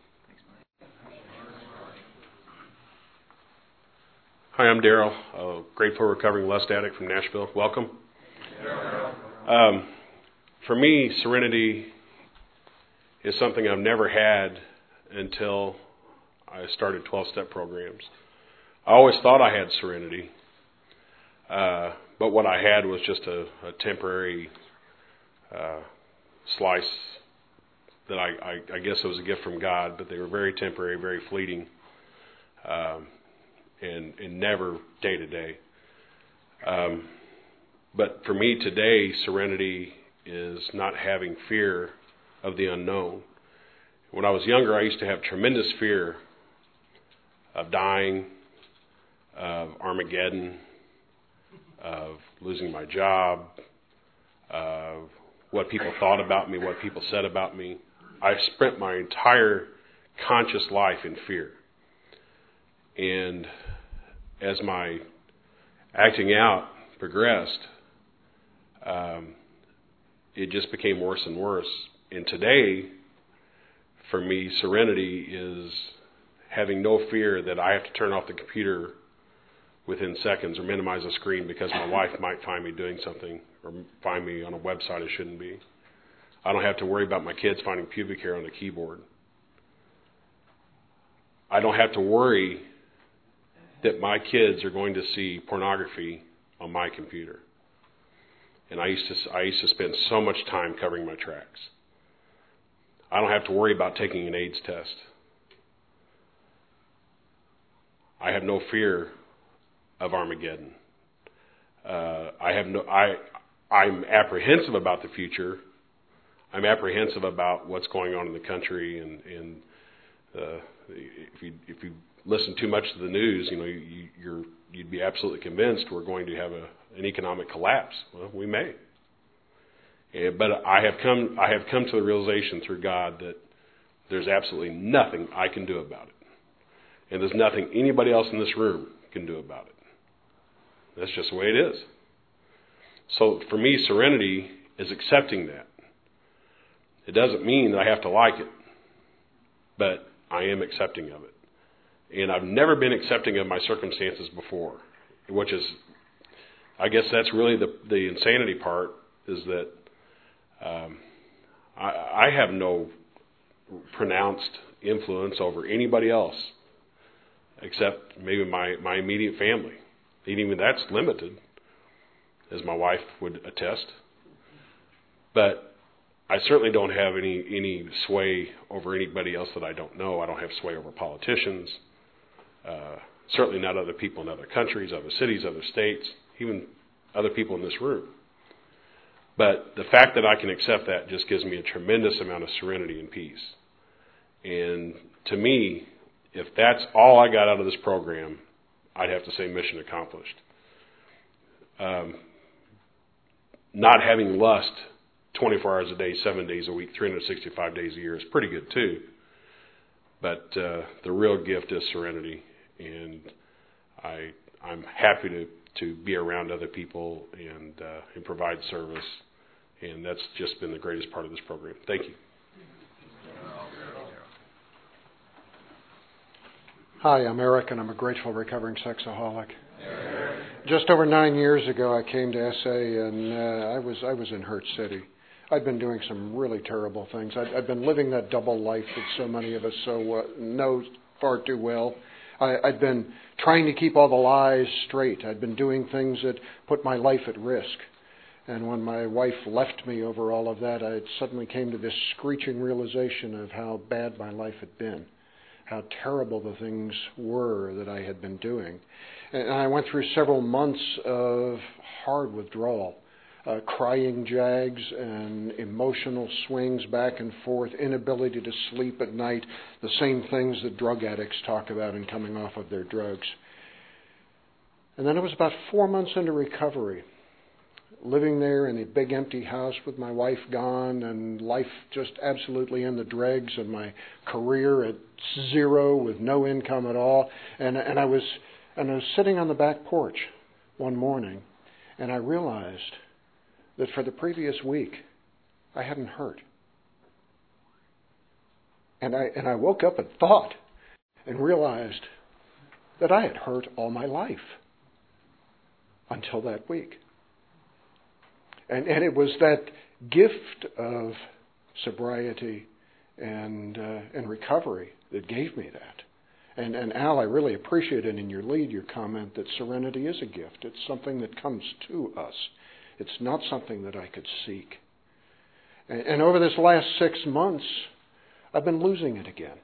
Hi, I'm Daryl, a grateful recovering lust addict from Nashville. Welcome. Um, for me, serenity is something I've never had until I started twelve-step programs. I always thought I had serenity, uh, but what I had was just a, a temporary uh, slice that I, I, I guess it was a gift from God, but they were very temporary, very fleeting, um, and, and never day to day. Um, but for me today, serenity is not having fear of the unknown. When I was younger, I used to have tremendous fear of dying, of Armageddon, of losing my job, of what people thought about me, what people said about me. I've spent my entire conscious life in fear. And as my acting out progressed, um, it just became worse and worse. And today, for me, serenity is having no fear that I have to turn off the computer within seconds or minimize the screen because my wife might find me doing something or find me on a website I shouldn't be. I don't have to worry about my kids finding pubic hair on the keyboard. I don't have to worry that my kids are going to see pornography on my computer. And I used to I used to spend so much time covering my tracks. I don't have to worry about taking an AIDS test. I have no fear of Armageddon. Uh, I have no. I I'm apprehensive about the future. I'm apprehensive about what's going on in the country, and and uh, if you if you listen too much to the news, you know you, you're you'd be absolutely convinced we're going to have a an economic collapse. Well, we may. And, but I have come I have come to the realization through God that there's absolutely nothing I can do about it. And there's nothing anybody else in this room can do about it. That's just the way it is. So for me, serenity is accepting that. It doesn't mean that I have to like it, but I am accepting of it. And I've never been accepting of my circumstances before, which is, I guess that's really the, the insanity part, is that um, I, I have no pronounced influence over anybody else except maybe my, my immediate family. And even that's limited, as my wife would attest. But I certainly don't have any, any sway over anybody else that I don't know. I don't have sway over politicians, uh, certainly not other people in other countries, other cities, other states, even other people in this room. But the fact that I can accept that just gives me a tremendous amount of serenity and peace. And to me, if that's all I got out of this program, I'd have to say mission accomplished. Um, not having lust twenty-four hours a day, seven days a week, three hundred sixty-five days a year is pretty good too. But uh, the real gift is serenity, and I, I'm happy to, to be around other people and, uh, and provide service, and that's just been the greatest part of this program. Thank you. Hi, I'm Eric, and I'm a grateful recovering sexaholic. Eric. Just over nine years ago, I came to S A, and uh, I was I was in Hurt City. I'd been doing some really terrible things. I'd, I'd been living that double life that so many of us so uh, know far too well. I, I'd been trying to keep all the lies straight. I'd been doing things that put my life at risk. And when my wife left me over all of that, I suddenly came to this screeching realization of how bad my life had been, how terrible the things were that I had been doing. And I went through several months of hard withdrawal, uh, crying jags and emotional swings back and forth, inability to sleep at night, the same things that drug addicts talk about in coming off of their drugs. And then it was about four months into recovery living there in a big empty house with my wife gone and life just absolutely in the dregs and my career at zero with no income at all. And, and I was and I was sitting on the back porch one morning, and I realized that for the previous week I hadn't hurt. And I and I woke up and thought and realized that I had hurt all my life until that week. And and it was that gift of sobriety and uh, and recovery that gave me that. And and Al, I really appreciate it in your lead, your comment that serenity is a gift. It's something that comes to us. It's not something that I could seek. And, and over this last six months, I've been losing it again.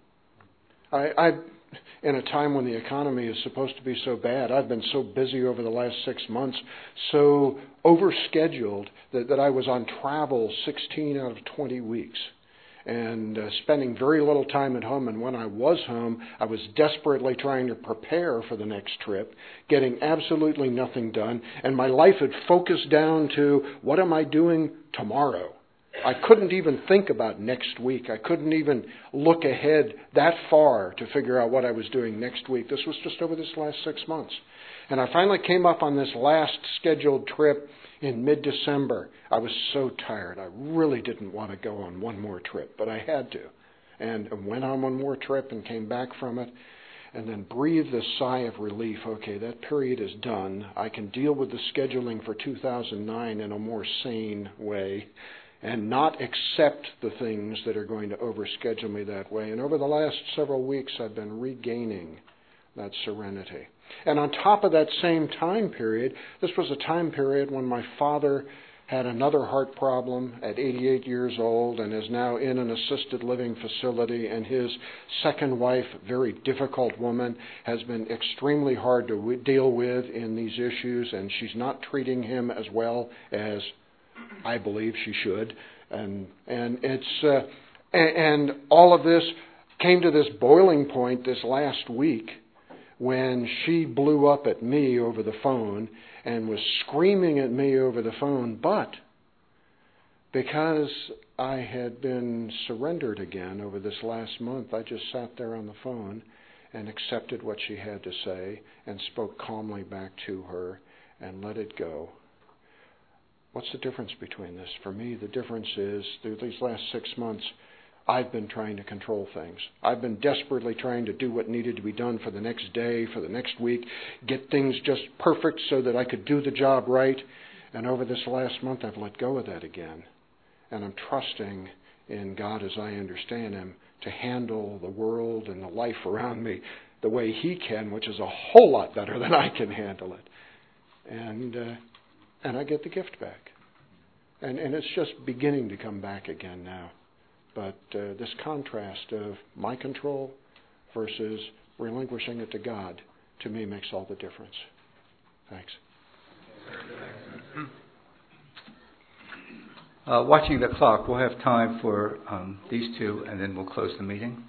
I, I, in a time when the economy is supposed to be so bad, I've been so busy over the last six months, so overscheduled that, that I was on travel sixteen out of twenty weeks. And uh, spending very little time at home. And when I was home, I was desperately trying to prepare for the next trip, getting absolutely nothing done. And my life had focused down to, what am I doing tomorrow? I couldn't even think about next week. I couldn't even look ahead that far to figure out what I was doing next week. This was just over this last six months. And I finally came up on this last scheduled trip in mid-December. I was so tired. I really didn't want to go on one more trip, but I had to. And went on one more trip and came back from it and then breathed a sigh of relief. Okay, that period is done. I can deal with the scheduling for two thousand nine in a more sane way and not accept the things that are going to overschedule me that way. And over the last several weeks, I've been regaining that serenity. And on top of that same time period, this was a time period when my father had another heart problem at eighty-eight years old and is now in an assisted living facility, and his second wife, very difficult woman, has been extremely hard to w- deal with in these issues, and she's not treating him as well as I believe she should. And and it's uh, and, and all of this came to this boiling point this last week, when she blew up at me over the phone and was screaming at me over the phone, but because I had been surrendered again over this last month, I just sat there on the phone and accepted what she had to say and spoke calmly back to her and let it go. What's the difference between this? For me, the difference is, through these last six months, I've been trying to control things. I've been desperately trying to do what needed to be done for the next day, for the next week, get things just perfect so that I could do the job right. And over this last month, I've let go of that again. And I'm trusting in God, as I understand Him, to handle the world and the life around me the way He can, which is a whole lot better than I can handle it. And uh, and I get the gift back. And, and it's just beginning to come back again now. But uh, this contrast of my control versus relinquishing it to God, to me, makes all the difference. Thanks. Uh, watching the clock, we'll have time for um, these two, and then we'll close the meeting.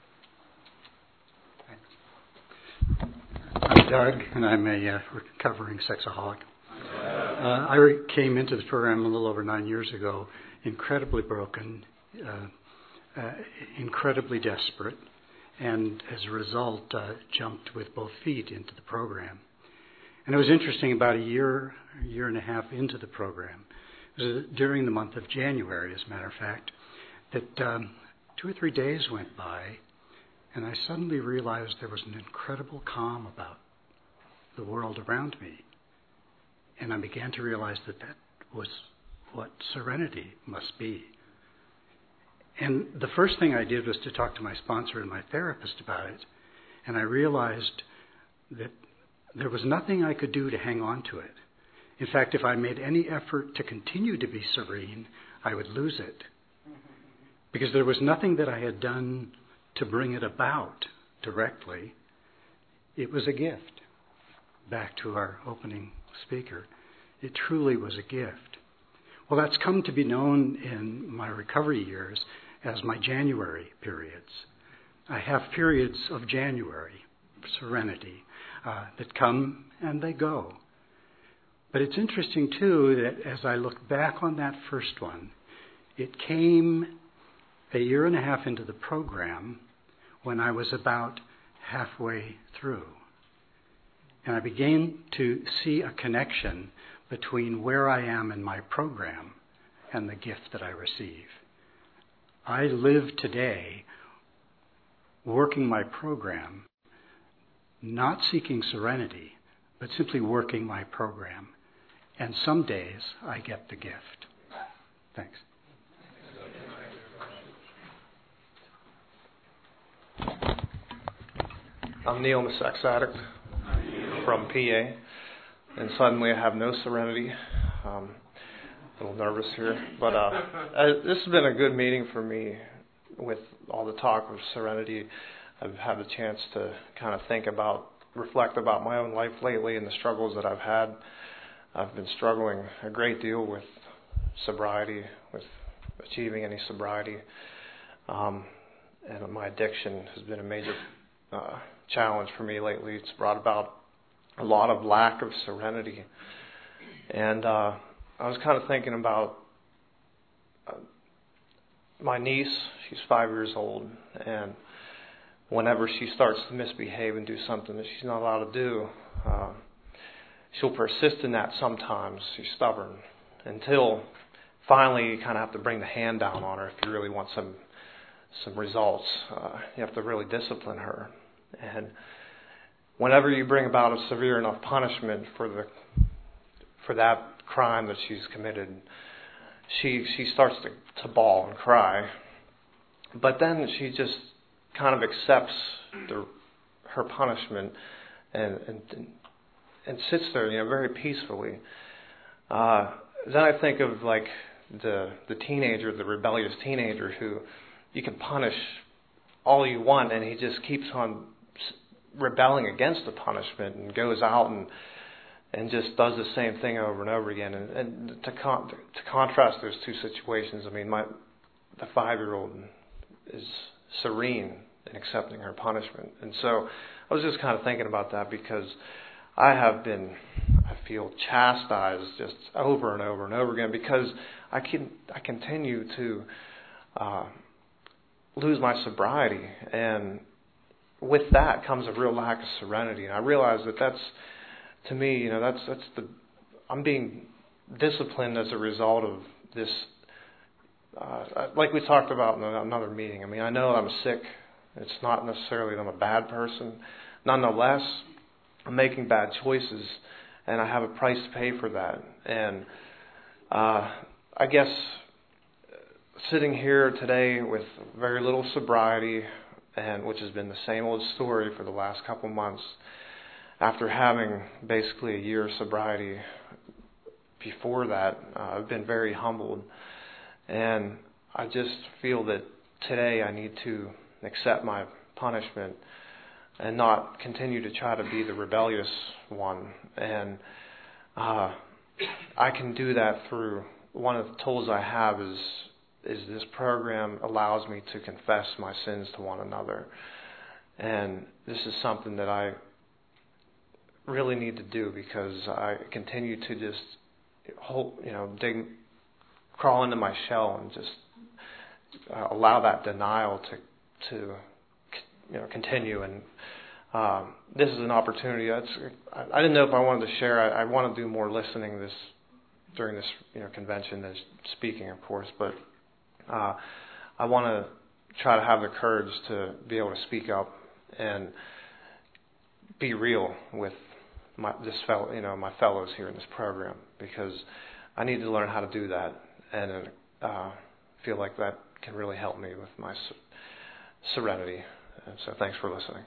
I'm Doug, and I'm a uh, recovering sexaholic. Uh, I re- came into this program a little over nine years ago, incredibly broken, Uh, uh, incredibly desperate, and as a result uh, jumped with both feet into the program. And it was interesting, about a year, a year and a half into the program, it was during the month of January, as a matter of fact, that um, two or three days went by, and I suddenly realized there was an incredible calm about the world around me. And I began to realize that that was what serenity must be. And the first thing I did was to talk to my sponsor and my therapist about it. And I realized that there was nothing I could do to hang on to it. In fact, if I made any effort to continue to be serene, I would lose it. Because there was nothing that I had done to bring it about directly. It was a gift. Back to our opening speaker. It truly was a gift. Well, that's come to be known in my recovery years as my January periods. I have periods of January, serenity, uh, that come and they go. But it's interesting, too, that as I look back on that first one, it came a year and a half into the program when I was about halfway through. And I began to see a connection between where I am in my program and the gift that I receive. I live today working my program, not seeking serenity, but simply working my program. And some days I get the gift. Thanks. I'm Neil, I'm a sex addict from P A, and suddenly I have no serenity. Um, a little nervous here, but uh, I, this has been a good meeting for me with all the talk of serenity. I've had the chance to kind of think about, reflect about my own life lately and the struggles that I've had. I've been struggling a great deal with sobriety, with achieving any sobriety, um, and my addiction has been a major uh, challenge for me lately. It's brought about a lot of lack of serenity, and uh, I was kind of thinking about uh, my niece. She's five years old, and whenever she starts to misbehave and do something that she's not allowed to do, uh, she'll persist in that sometimes. She's stubborn until finally you kind of have to bring the hand down on her if you really want some some results. Uh, you have to really discipline her. And whenever you bring about a severe enough punishment for the for that crime that she's committed, she she starts to, to bawl and cry. But then she just kind of accepts the, her punishment and, and and sits there, you know, very peacefully. Uh, then I think of like the the teenager, the rebellious teenager who you can punish all you want, and he just keeps on rebelling against the punishment and goes out and and just does the same thing over and over again. And, and to con- to contrast those two situations, I mean, my the five-year-old is serene in accepting her punishment, and so I was just kind of thinking about that because I have been, I feel chastised just over and over and over again because I can I continue to uh, lose my sobriety, and with that comes a real lack of serenity. And I realize that that's, to me, you know, that's that's the I'm being disciplined as a result of this. Uh, like we talked about in another meeting. I mean, I know I'm sick. It's not necessarily that I'm a bad person. Nonetheless, I'm making bad choices, and I have a price to pay for that. And uh, I guess sitting here today with very little sobriety, and which has been the same old story for the last couple months, after having basically a year of sobriety before that, uh, I've been very humbled. And I just feel that today I need to accept my punishment and not continue to try to be the rebellious one. And uh, I can do that through one of the tools I have is is this program allows me to confess my sins to one another. And this is something that I really need to do because I continue to just hold, you know, dig, crawl into my shell and just uh, allow that denial to to you know continue. And um, this is an opportunity. That's, I, I didn't know if I wanted to share. I, I want to do more listening this during this you know convention than speaking, of course. But uh, I want to try to have the courage to be able to speak up and be real with my this fellow, you know, my fellows here in this program, because I need to learn how to do that, and uh, feel like that can really help me with my serenity. And so, thanks for listening.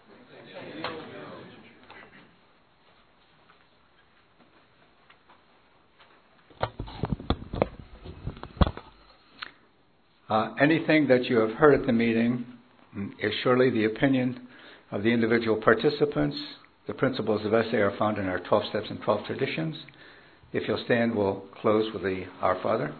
Uh, anything that you have heard at the meeting is surely the opinion of the individual participants. The principles of S A are found in our twelve Steps and twelve Traditions. If you'll stand, we'll close with the Our Father.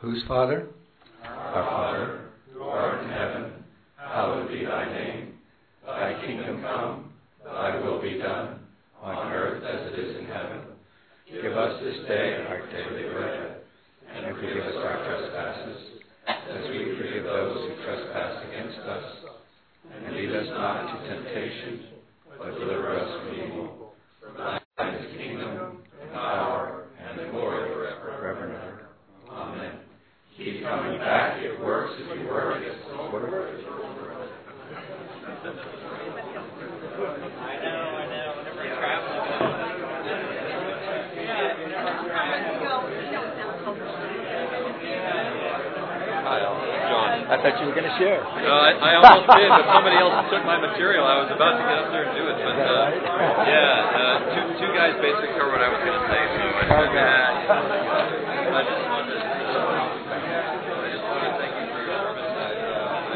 Whose Father? Our Father, who art in heaven, hallowed be thy name. Thy kingdom come, thy will be done, on earth as it is in heaven. Give us this day our daily bread, and forgive us our trespasses, as we forgive those who trespass against us. And lead us not into temptation, but deliver us from evil. For thine is the kingdom, and power, and the glory forever and ever. Amen. Keep coming back. It works if you work it. I know, I know. Whenever I travel, Hi, John. I thought you were going to share. Uh, I, I almost did, but somebody else took my material. I was about to get up there and do it, but uh, yeah, uh, two two guys basically covered what I was going to say. So I said that. I just wanted to, I just wanted to thank you for your service. I, uh, I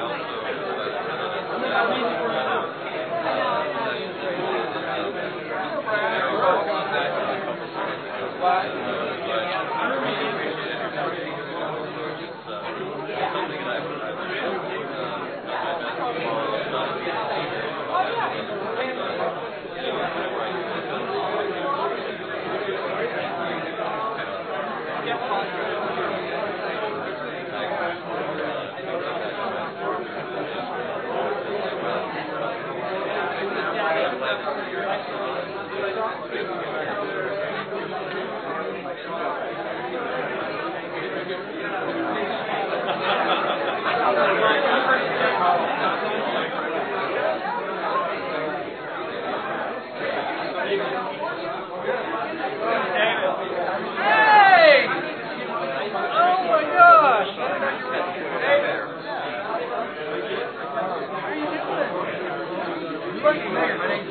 My name's